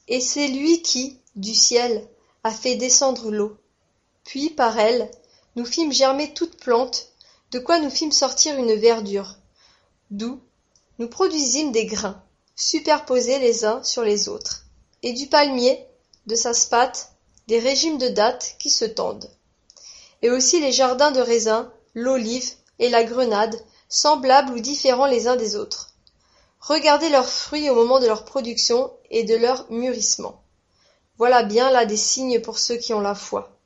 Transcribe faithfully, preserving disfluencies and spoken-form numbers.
Et c'est lui qui, du ciel, a fait descendre l'eau. Puis, par elle, nous fîmes germer toute plante, de quoi nous fîmes sortir une verdure, d'où nous produisîmes des grains, superposés les uns sur les autres, et du palmier, de sa spathe, des régimes de dattes qui se tendent. Et aussi les jardins de raisin, l'olive et la grenade, semblables ou différents les uns des autres. Regardez leurs fruits au moment de leur production et de leur mûrissement. Voilà bien là des signes pour ceux qui ont la foi.